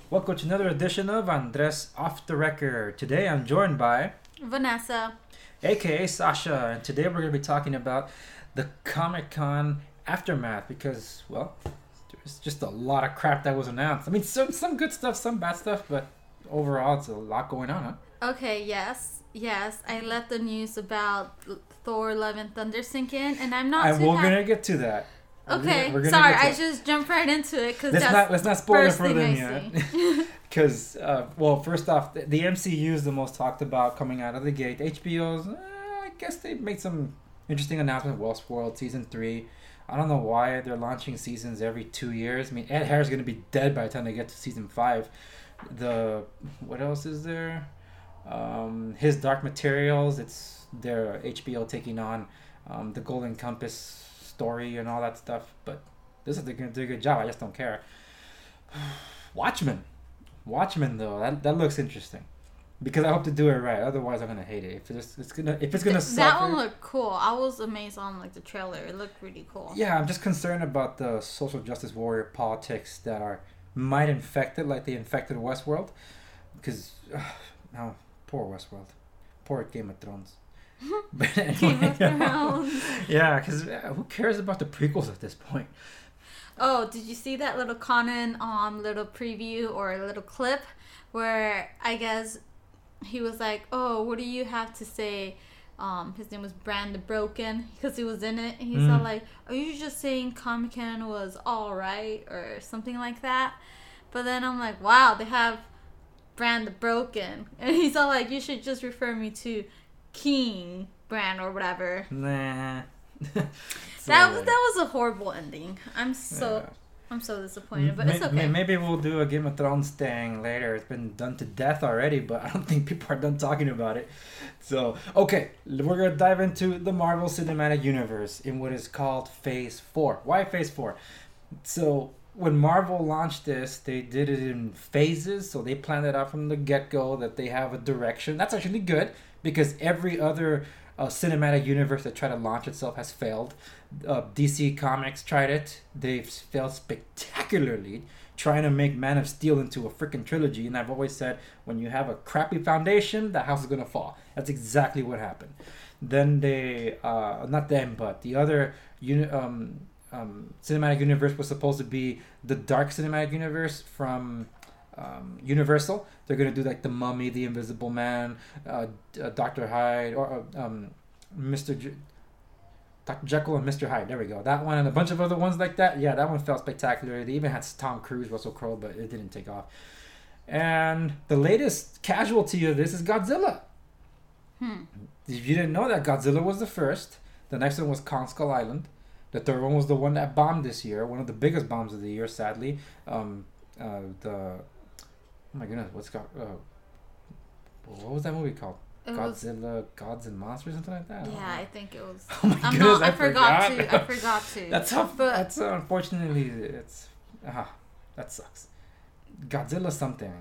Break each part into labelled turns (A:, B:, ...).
A: Welcome to another edition of Andres Off the Record. Today I'm joined by
B: Vanessa,
A: aka Sasha, and today we're going to be talking about the Comic Con aftermath because, well, there's just a lot of crap that was announced. I mean, some good stuff, some bad stuff, but overall it's a lot going on, huh?
B: Okay, yes, I let the news about Thor: Love and Thunder sink in, and I'm not.
A: And we're gonna get to that.
B: Okay,
A: we're gonna
B: sorry,
A: get to
B: I just jumped right into it because
A: let's not spoil it
B: first
A: for them
B: thing
A: yet. Because, well, first off, the MCU is the most talked about coming out of the gate. HBO's, I guess they made some interesting announcements. Westworld Season 3. I don't know why they're launching seasons every 2 years. I mean, Ed Harris is going to be dead by the time they get to Season 5. What else is there? His Dark Materials. It's their HBO taking on the Golden Compass story and all that stuff. But this is they're going to do a good job. I just don't care. Watchmen though, that looks interesting, because I hope to do it right. Otherwise, I'm gonna hate it. If it's gonna suffer.
B: That one looked cool. I was amazed on the trailer. It looked really cool.
A: Yeah, I'm just concerned about the social justice warrior politics that might infect it, like they infected Westworld. Because now, poor Westworld, poor Game of Thrones. But anyway,
B: Game of Thrones.
A: Yeah, because who cares about the prequels at this point?
B: Oh, did you see that little Conan little preview or a little clip where I guess he was like, "Oh, what do you have to say?" His name was Brand the Broken because he was in it. And he's all like, "Are you just saying Comic-Con was all right or something like that?" But then I'm like, "Wow, they have Brand the Broken," and he's all like, "You should just refer me to King Brand or whatever."
A: Nah.
B: That was a horrible ending. I'm so disappointed, but it's okay.
A: Maybe we'll do a Game of Thrones thing later. It's been done to death already, but I don't think people are done talking about it. So, okay, we're going to dive into the Marvel Cinematic Universe in what is called Phase 4. Why Phase 4? So, when Marvel launched this, they did it in phases. So, they planned it out from the get-go that they have a direction. That's actually good, because every other cinematic universe that tried to launch itself has failed. DC Comics tried it. They've failed spectacularly trying to make Man of Steel into a freaking trilogy. And I've always said, when you have a crappy foundation, the house is going to fall. That's exactly what happened. Then they, not them, but the other cinematic universe was supposed to be the Dark Cinematic Universe from Universal. They're going to do like The Mummy, The Invisible Man, Dr. Hyde, or Dr. Jekyll and Mr. Hyde. There we go. That one and a bunch of other ones like that. Yeah, that one felt spectacular. They even had Tom Cruise, Russell Crowe, but it didn't take off. And the latest casualty of this is Godzilla. If you didn't know that, Godzilla was the first. The next one was Kong Skull Island. The third one was the one that bombed this year. One of the biggest bombs of the year, sadly. Oh my goodness, what was that movie called? Godzilla, Gods and Monsters, something like that.
B: Yeah, I think it was.
A: Oh my goodness, I
B: forgot to. I forgot to.
A: That's unfortunately that sucks. Godzilla something.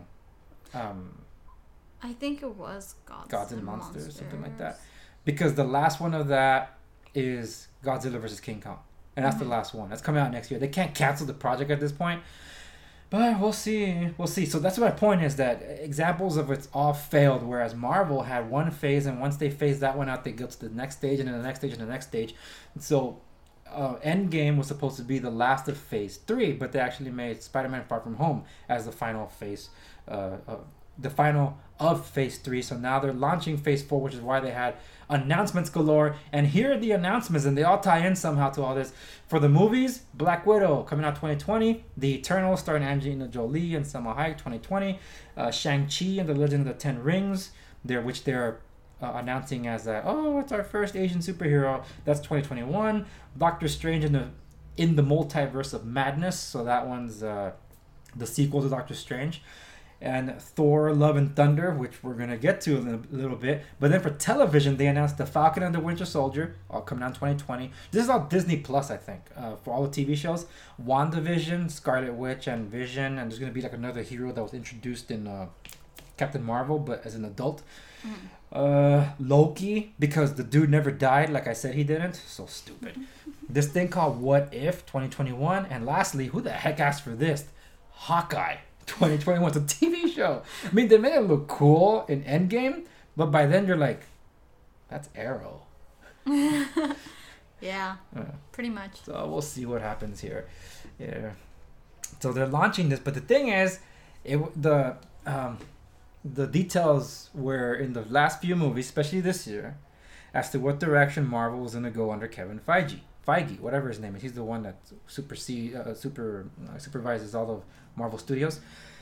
B: I think it was
A: Gods and Monsters, something like that. Because the last one of that is Godzilla versus King Kong, and that's the last one. That's coming out next year. They can't cancel the project at this point. But we'll see. So that's my point, is that examples of it's all failed, whereas Marvel had one phase, and once they phase that one out, they go to the next stage, and then the next stage, and the next stage. So Endgame was supposed to be the last of Phase 3, but they actually made Spider-Man Far From Home as the final phase, the final of Phase 3. So now they're launching Phase 4, which is why they had announcements galore. And here are the announcements, and they all tie in somehow to all this. For the movies, Black Widow coming out 2020, The Eternals starring Angelina Jolie and Salma Hayek 2020, Shang-Chi and the Legend of the Ten Rings, which they're announcing as it's our first Asian superhero. That's 2021. Doctor Strange in the Multiverse of Madness, so that one's the sequel to Doctor Strange. And Thor: Love and Thunder, which we're going to get to in a little bit. But then for television, they announced The Falcon and the Winter Soldier, all coming out in 2020. This is all Disney Plus, I think, for all the TV shows. WandaVision, Scarlet Witch, and Vision. And there's going to be like another hero that was introduced in Captain Marvel, but as an adult. Loki, because the dude never died like I said he didn't. So stupid. This thing called What If 2021. And lastly, who the heck asked for this? Hawkeye 2021. It's a TV show. I mean, they made it look cool in Endgame, but by then you're like, that's Arrow.
B: Yeah, pretty much.
A: So we'll see what happens here. Yeah. So they're launching this, but the thing is, the details were in the last few movies, especially this year, as to what direction Marvel was going to go under Kevin Feige, whatever his name is. He's the one that supervises all of Marvel Studios.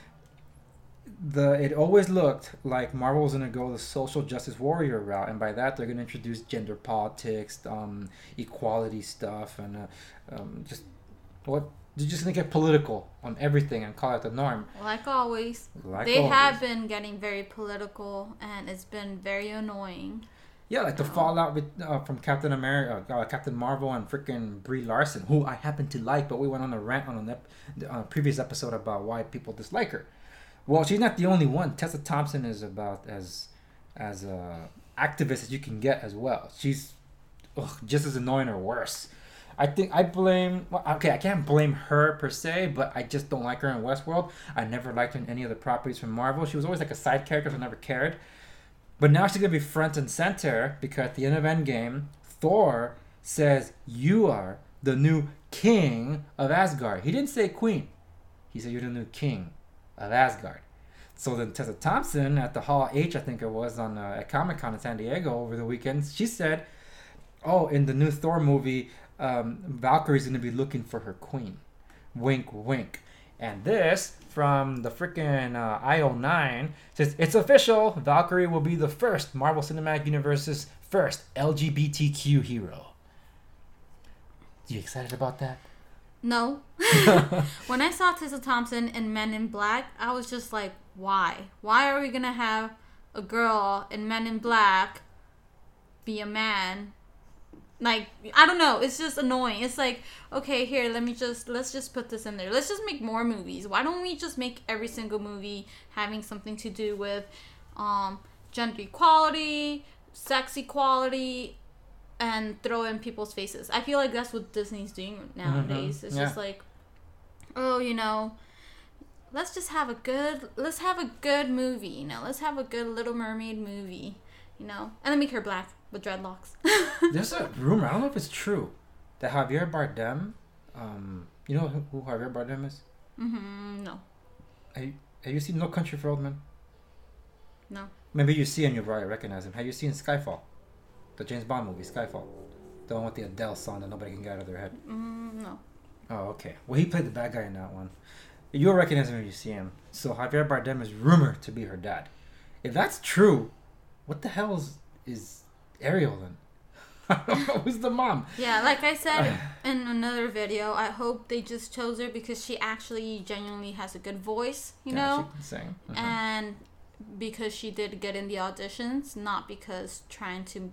A: It always looked like Marvel was going to go the social justice warrior route, and by that they're going to introduce gender politics, equality stuff, and they're just going to get political on everything and call it the norm.
B: Like always. They have been getting very political, and it's been very annoying.
A: Yeah, like the fallout from Captain America, Captain Marvel, and freaking Brie Larson, who I happen to like, but we went on a rant on a previous episode about why people dislike her. Well, she's not the only one. Tessa Thompson is about as activist as you can get as well. She's just as annoying or worse. I can't blame her per se, but I just don't like her in Westworld. I never liked her in any of the properties from Marvel. She was always like a side character, so I never cared. But now she's going to be front and center because at the end of Endgame, Thor says, "You are the new king of Asgard." He didn't say queen. He said, "You're the new king of Asgard." So then Tessa Thompson at the Hall H, I think it was, at Comic-Con in San Diego over the weekend, she said, in the new Thor movie, Valkyrie's going to be looking for her queen. Wink, wink. And this, from the freaking IO9, says, "It's official. Valkyrie will be the first Marvel Cinematic Universe's first LGBTQ hero." You excited about that?
B: No. When I saw Tessa Thompson in Men in Black, I was just like, why? Why are we going to have a girl in Men in Black be a man? Like, I don't know. It's just annoying. It's like, okay, here, let's just put this in there. Let's just make more movies. Why don't we just make every single movie having something to do with gender equality, sex equality, and throw in people's faces? I feel like that's what Disney's doing nowadays. It's just like, let's have a good movie, let's have a good Little Mermaid movie, and then make her black with dreadlocks.
A: There's a rumor, I don't know if it's true, that Javier Bardem, you know who Javier Bardem is?
B: No.
A: Have you seen No Country for Old Men?
B: No.
A: Maybe you see and you'll probably recognize him. Have you seen Skyfall? The James Bond movie, Skyfall. The one with the Adele song that nobody can get out of their head.
B: No.
A: Oh, okay. Well, he played the bad guy in that one. You'll recognize him if you see him. So Javier Bardem is rumored to be her dad. If that's true, what the hell is Ariel then? I don't know. Who's the mom?
B: Yeah, like I said in another video, I hope they just chose her because she actually genuinely has a good voice,
A: She can sing.
B: And because she did get in the auditions, not because trying to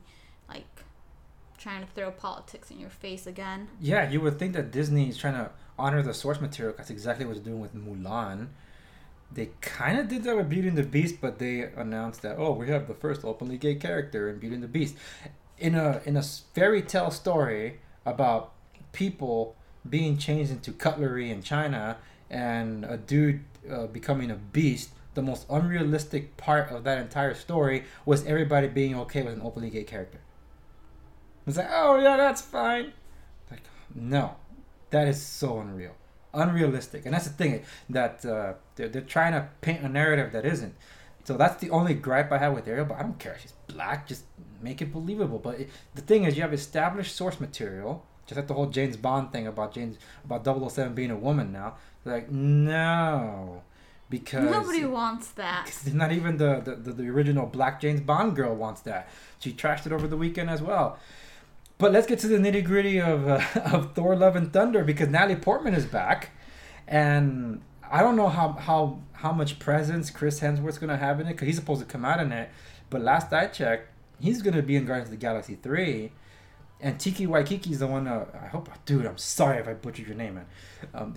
B: throw politics in your face again.
A: Yeah, you would think that Disney is trying to honor the source material. That's exactly what they're doing with Mulan. They kind of did that with Beauty and the Beast, but they announced that, we have the first openly gay character in Beauty and the Beast. In a fairy tale story about people being changed into cutlery in China and a dude becoming a beast, the most unrealistic part of that entire story was everybody being okay with an openly gay character. It's like, that's fine. Like, no, that is so unrealistic, and that's the thing that they're trying to paint a narrative that isn't. So that's the only gripe I have with Ariel. But I don't care. She's black. Just make it believable. But the thing is, you have established source material, just like the whole James Bond thing about 007 being a woman now. They're like, no. Because
B: nobody wants that.
A: Not even the original black James Bond girl wants that. She trashed it over the weekend as well. But let's get to the nitty gritty of Thor: Love and Thunder, because Natalie Portman is back, and I don't know how much presence Chris Hemsworth's gonna have in it, because he's supposed to come out in it. But last I checked, he's gonna be in Guardians of the Galaxy 3, and Taika Waititi's the one. I'm sorry if I butchered your name, man.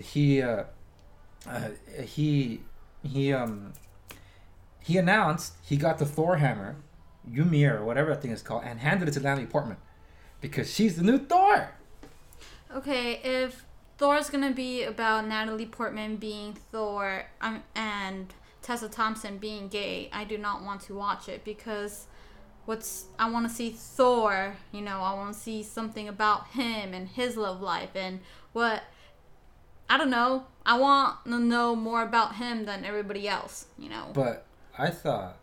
A: He announced he got the Thor hammer, Ymir or whatever that thing is called, and handed it to Natalie Portman because she's the new Thor.
B: Okay, if Thor's gonna be about Natalie Portman being Thor, and Tessa Thompson being gay, I do not want to watch it because I want to see Thor. You know, I want to see something about him and his love life and what. I don't know. I want to know more about him than everybody else. You know.
A: But I thought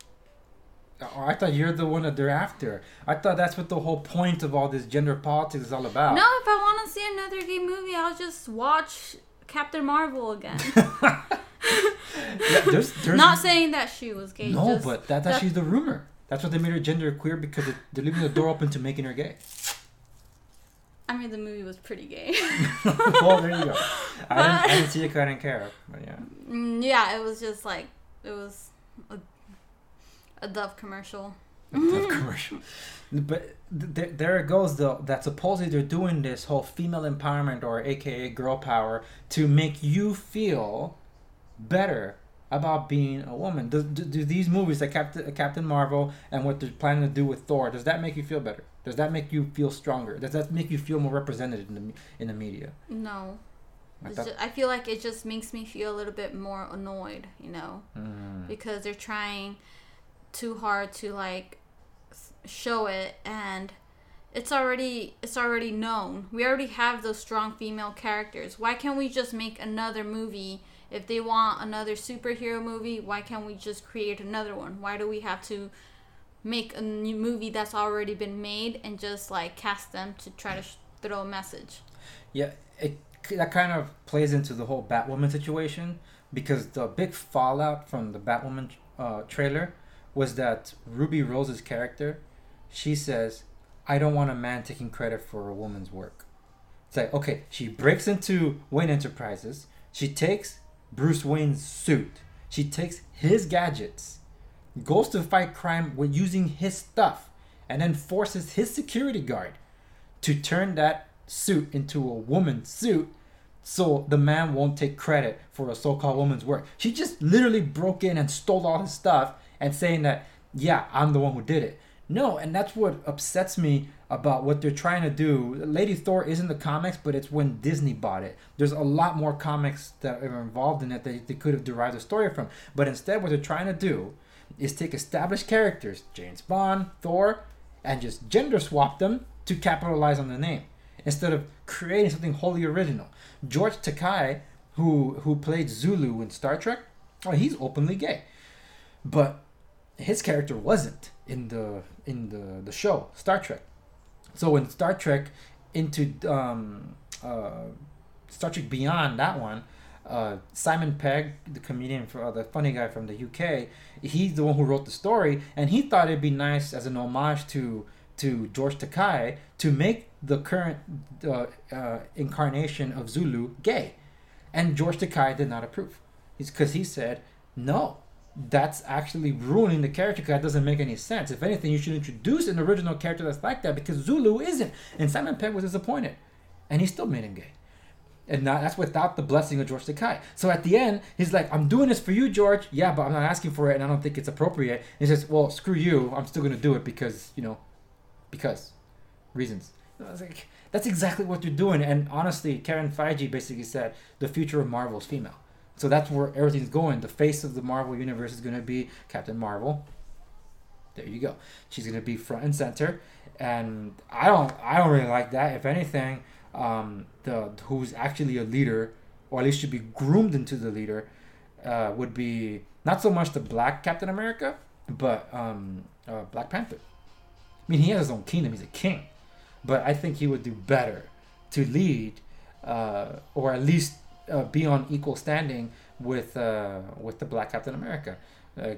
A: you're the one that they're after. I thought that's what the whole point of all this gender politics is all about.
B: No, if I want to see another gay movie, I'll just watch Captain Marvel again.
A: Yeah, there's
B: not saying that she was gay.
A: No, but that's actually the rumor. That's what they made her gender queer because they're leaving the door open to making her gay.
B: I mean, the movie was pretty gay.
A: Well, there you go. I didn't see it because I didn't care. But yeah.
B: Yeah, it was just like, it was a Dove commercial.
A: A Dove commercial. But there it goes, though, that supposedly they're doing this whole female empowerment, or AKA girl power, to make you feel better about being a woman. Do these movies like Captain Marvel and what they're planning to do with Thor, does that make you feel better? Does that make you feel stronger? Does that make you feel more represented in the media?
B: No. I feel like it just makes me feel a little bit more annoyed, you know, because they're trying too hard to like show it, and it's already known. We already have those strong female characters. Why can't we just make another movie? If they want another superhero movie, why can't we just create another one? Why do we have to make a new movie that's already been made and just like cast them to try to throw a message?
A: Yeah, that kind of plays into the whole Batwoman situation, because the big fallout from the Batwoman trailer was that Ruby Rose's character, she says, I don't want a man taking credit for a woman's work. It's like, okay, she breaks into Wayne Enterprises, she takes Bruce Wayne's suit, she takes his gadgets, goes to fight crime with using his stuff, and then forces his security guard to turn that suit into a woman's suit so the man won't take credit for a so-called woman's work. She just literally broke in and stole all his stuff and saying that, yeah, I'm the one who did it. No, and that's what upsets me about what they're trying to do. Lady Thor is in the comics, but it's when Disney bought it. There's a lot more comics that are involved in it that they could have derived a story from. But instead, what they're trying to do is take established characters, James Bond, Thor, and just gender swap them to capitalize on the name, instead of creating something wholly original. George Takei, who played Zulu in Star Trek, he's openly gay. But his character wasn't in the show Star Trek. So in Star Trek into Star Trek Beyond, that one, Simon Pegg, the comedian, the funny guy from the UK, he's the one who wrote the story, and he thought it'd be nice as an homage to George Takei to make the current incarnation of Zulu gay, and George Takei did not approve. Because he said, no, that's actually ruining the character, because that doesn't make any sense. If anything, you should introduce an original character that's like that, because Zulu isn't. And Simon Pegg was disappointed, and he still made him gay. And that's without the blessing of George Takei. So at the end, he's like, I'm doing this for you, George. Yeah, but I'm not asking for it, and I don't think it's appropriate. And he says, well, screw you. I'm still going to do it because reasons. I was like, that's exactly what they're doing. And honestly, Karen Feige basically said the future of Marvel is female. So that's where everything's going. The face of the Marvel universe is going to be Captain Marvel. There you go. She's going to be front and center. And I don't really like that. If anything, who's actually a leader, or at least should be groomed into the leader, would be not so much the Black Captain America, but Black Panther. I mean, he has his own kingdom. He's a king. But I think he would do better to lead, or at least be on equal standing with the Black Captain America. But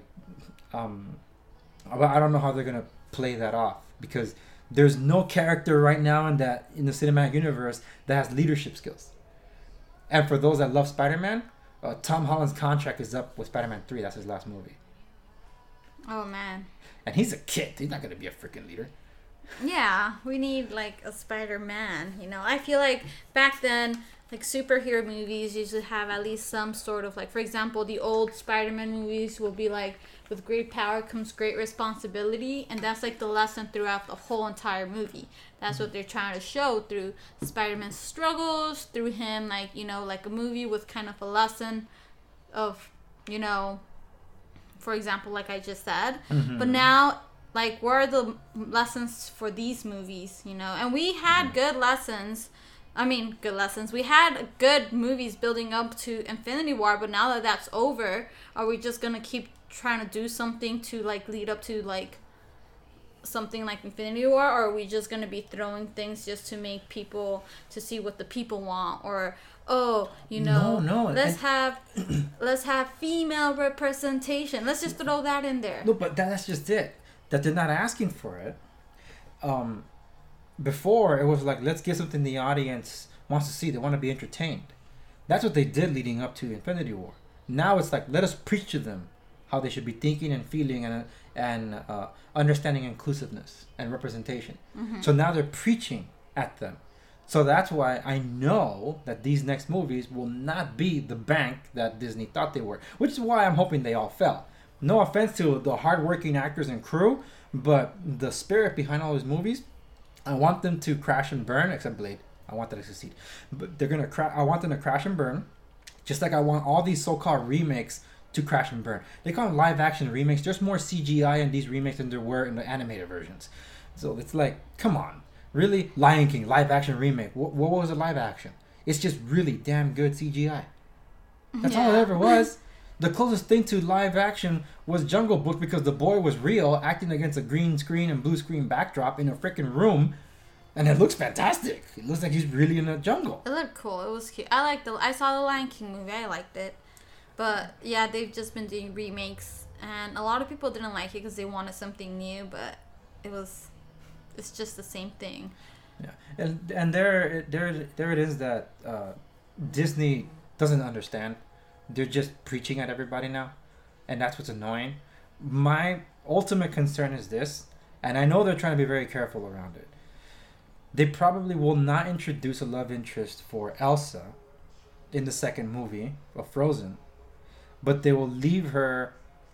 A: I don't know how they're gonna play that off, because there's no character right now in the cinematic universe that has leadership skills. And for those that love Spider-Man, Tom Holland's contract is up with Spider-Man 3. That's his last movie.
B: Oh man.
A: And he's a kid. He's not gonna be a freaking leader.
B: Yeah, we need like a Spider-Man, you know. I feel like back then like superhero movies usually have at least some sort of like, for example, the old Spider-Man movies will be like, with great power comes great responsibility, and that's like the lesson throughout the whole entire movie. That's what they're trying to show through Spider-Man's struggles, through him, like, you know, like a movie with kind of a lesson of, you know, for example, like I just said. But now, like, what are the lessons for these movies, you know? And we had good lessons. I mean, good lessons. We had good movies building up to Infinity War, but now that that's over, are we just gonna keep trying to do something to, like, lead up to, like, something like Infinity War? Or are we just gonna be throwing things just to make people, to see what the people want? Or, oh, you know,
A: No.
B: let's have female representation. Let's just throw that in there.
A: No, but that's just it. That they're not asking for it. Before it was like, let's get something the audience wants to see. They want to be entertained. That's what they did leading up to Infinity War. Now it's like, let us preach to them how they should be thinking and feeling and understanding inclusiveness and representation. So now they're preaching at them. So that's why I know that these next movies will not be the bank that Disney thought they were, which is why I'm hoping they all fell. No offense to the hardworking actors and crew, but the spirit behind all these movies, I want them to crash and burn, except Blade. I want that to succeed. But they're gonna I want them to crash and burn, just like I want all these so-called remakes to crash and burn. They call them live-action remakes. There's more CGI in these remakes than there were in the animated versions. So it's like, come on. Really? Lion King, live-action remake. What was a live-action? It's just really damn good CGI. That's all it ever was. The closest thing to live action was Jungle Book, because the boy was real, acting against a green screen and blue screen backdrop in a freaking room, and it looks fantastic. It looks like he's really in a jungle.
B: It looked cool. It was cute. I saw the Lion King movie. I liked it. But yeah, they've just been doing remakes, and a lot of people didn't like it because they wanted something new, but it's just the same thing.
A: Yeah, and there it is that Disney doesn't understand. They're just preaching at everybody now, and that's what's annoying. My ultimate concern is this, and I know they're trying to be very careful around it. They probably will not introduce a love interest for Elsa in the second movie of Frozen, but they will leave her,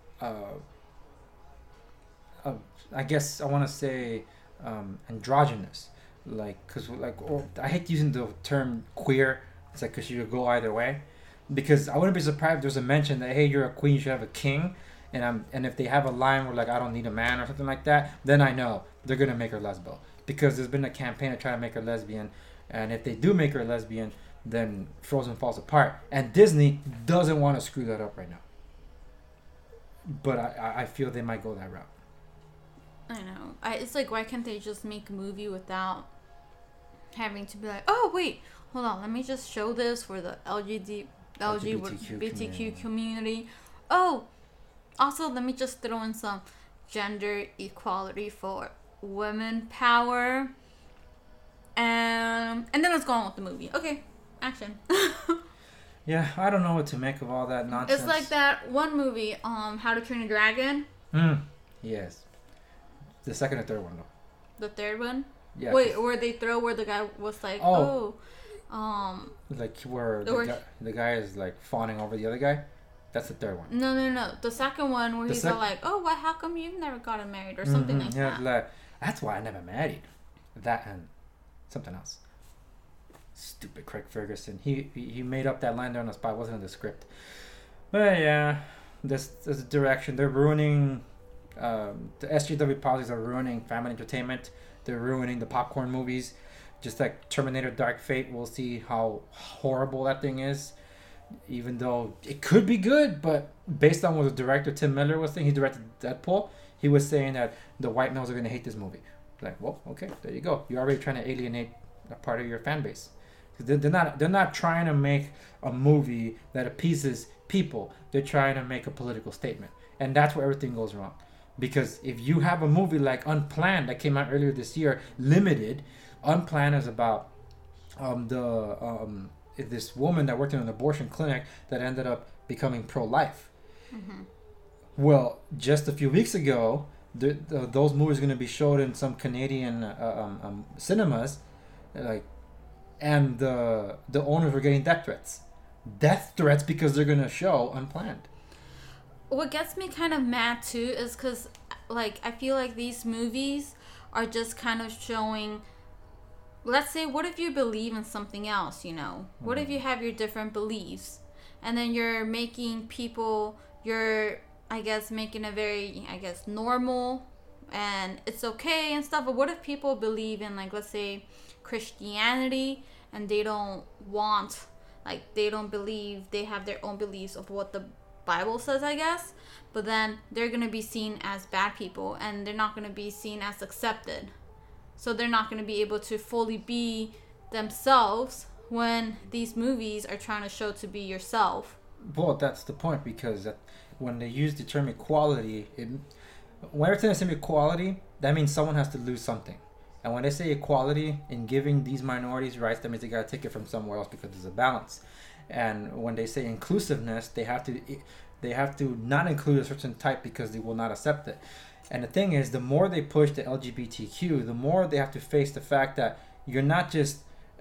A: I guess I want to say, androgynous, I hate using the term queer. It's like, because she could go either way. Because I wouldn't be surprised if there's a mention that, hey, you're a queen, you should have a king, and if they have a line where, like, I don't need a man or something like that, then I know they're gonna make her lesbo, because there's been a campaign to try to make her lesbian, and if they do make her lesbian, then Frozen falls apart, and Disney doesn't want to screw that up right now. But I feel they might go that route.
B: I know. It's like, why can't they just make a movie without having to be like, oh wait, hold on, let me just show this for the LGBTQ community. Oh, also let me just throw in some gender equality for women power, and then let's go on with the movie. Okay, action.
A: Yeah, I don't know what to make of all that nonsense.
B: It's like that one movie, How to Train a Dragon.
A: Yes. The second or third one though.
B: The third one.
A: Yeah.
B: Wait, where the guy was like,
A: like where the guy is like fawning over the other guy. That's the third one.
B: No. The second one where he's all like, oh, why? How come you've never gotten married or something like that?
A: Like, that's why I never married. That and something else. Stupid Craig Ferguson. He made up that line there on the spot. It wasn't in the script. But yeah, this direction. They're ruining. The SJW policies are ruining family entertainment. They're ruining the popcorn movies. Just like Terminator Dark Fate, we'll see how horrible that thing is. Even though it could be good, but based on what the director Tim Miller was saying, he directed Deadpool, he was saying that the white males are going to hate this movie. Like, well, okay, there you go. You're already trying to alienate a part of your fan base. They're not trying to make a movie that appeases people. They're trying to make a political statement. And that's where everything goes wrong. Because if you have a movie like Unplanned that came out earlier this year, Limited, Unplanned is about this woman that worked in an abortion clinic that ended up becoming pro-life. Well, just a few weeks ago, those movies are going to be showed in some Canadian cinemas, like, and the owners were getting death threats because they're going to show unplanned.
B: What gets me kind of mad too is because, like, I feel like these movies are just kind of showing, let's say, what if you believe in something else, you know? What if you have your different beliefs, and then you're making people, making it very, normal, and it's okay and stuff. But what if people believe in, like, let's say, Christianity, and they don't want, like, they don't believe, they have their own beliefs of what the Bible says, I guess, but then they're going to be seen as bad people, and they're not going to be seen as accepted. So they're not going to be able to fully be themselves when these movies are trying to show to be yourself.
A: Well, that's the point, because when they use the term equality, whenever they say equality, that means someone has to lose something. And when they say equality in giving these minorities rights, that means they got to take it from somewhere else because there's a balance. And when they say inclusiveness, they have to not include a certain type because they will not accept it. And the thing is, the more they push the LGBTQ, the more they have to face the fact that you're not just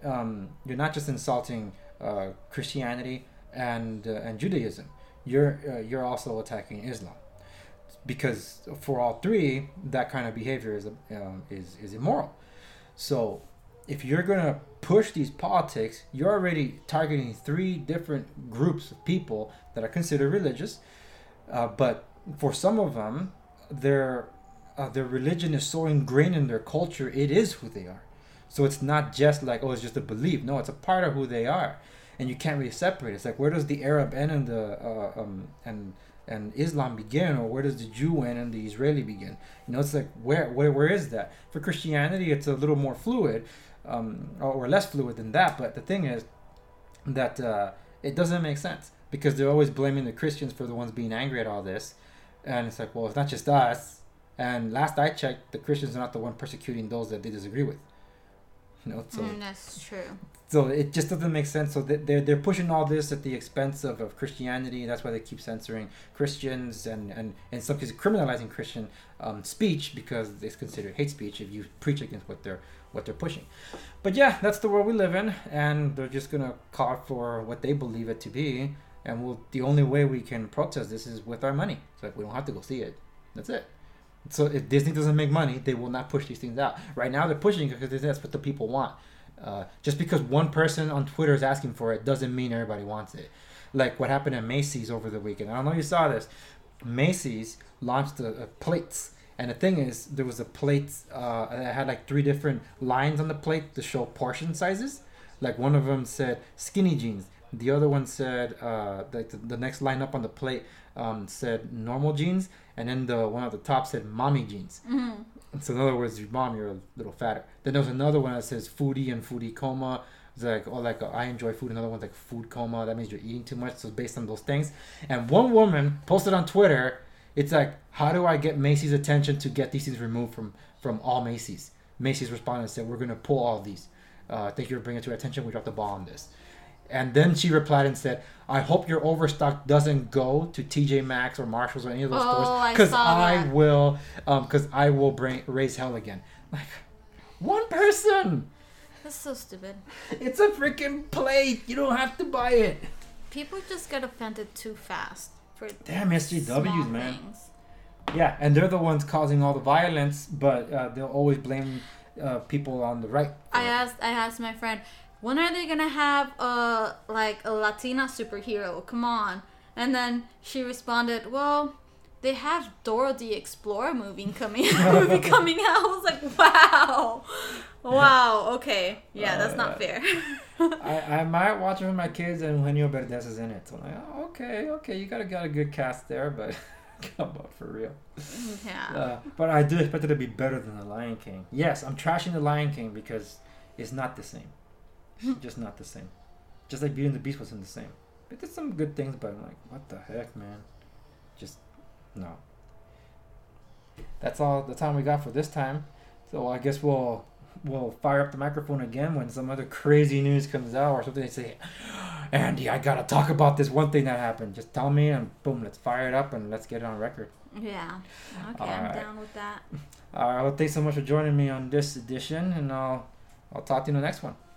A: insulting Christianity and Judaism. You're also attacking Islam, because for all three, that kind of behavior is immoral. So if you're gonna push these politics, you're already targeting three different groups of people that are considered religious, but for some of them, their religion is so ingrained in their culture, it is who they are. So it's not just like, oh, it's just a belief. No, it's a part of who they are, and you can't really separate it. It's like, where does the Arab end and the and Islam begin, or where does the Jew end and the Israeli begin? You know, it's like, where is that? For Christianity, it's a little more fluid, or less fluid than that. But the thing is that it doesn't make sense, because they're always blaming the Christians for the ones being angry at all this, and it's like, well, it's not just us. And last I checked, the Christians are not the one persecuting those that they disagree with. You know, so
B: that's true.
A: So it just doesn't make sense. So they're pushing all this at the expense of Christianity. That's why they keep censoring Christians and in some cases criminalizing Christian speech, because it's considered hate speech if you preach against what they're pushing. But yeah, that's the world we live in, and they're just gonna call for what they believe it to be. And the only way we can protest this is with our money. It's like, we don't have to go see it. That's it. So if Disney doesn't make money, they will not push these things out. Right now, they're pushing it because that's what the people want. Just because one person on Twitter is asking for it doesn't mean everybody wants it. Like what happened at Macy's over the weekend. I don't know if you saw this. Macy's launched plates. And the thing is, there was a plate that had like 3 different lines on the plate to show portion sizes. Like one of them said skinny jeans. The other one said, the next line up on the plate said normal jeans. And then the one at the top said mommy jeans. Mm-hmm. So in other words, your mom, you're a little fatter. Then there was another one that says foodie and foodie coma. It's like, I enjoy food. Another one's like food coma. That means you're eating too much. So based on those things. And one woman posted on Twitter, it's like, how do I get Macy's attention to get these things removed from all Macy's? Macy's responded and said, we're going to pull all these. Thank you for bringing it to our attention. We dropped the ball on this. And then she replied and said, I hope your overstock doesn't go to TJ Maxx or Marshalls or any of those stores, because I will raise hell again. Like, one person.
B: That's so stupid.
A: It's a freaking plate. You don't have to buy it.
B: People just get offended too fast for
A: damn SJWs, man. Things. Yeah, and they're the ones causing all the violence, but they'll always blame people on the right.
B: I asked my friend, when are they gonna have a Latina superhero? Come on. And then she responded, well, they have Dora the Explorer movie coming out. I was like, wow, okay, yeah, that's not fair.
A: I might watch it with my kids, and Eugenio Verdes is in it. So I'm like, oh, okay, you got a good cast there, but come on, for real.
B: Yeah.
A: But I do expect it to be better than The Lion King. Yes, I'm trashing The Lion King because it's not the same. Just not the same. Just like Beauty and the Beast wasn't the same. It did some good things, but I'm like, what the heck, man? Just no. That's all the time we got for this time. So I guess we'll fire up the microphone again when some other crazy news comes out or something. They say Andy, I gotta talk about this one thing that happened. Just tell me, and boom, let's fire it up and let's get it on record.
B: Yeah. Okay,
A: All
B: I'm
A: right.
B: down with that.
A: All right. Well, thanks so much for joining me on this edition, and I'll talk to you in the next one.